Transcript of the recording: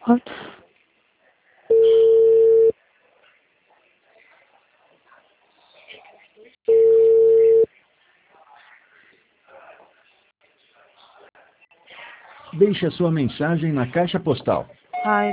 What? Deixe a sua mensagem na caixa postal. Hi,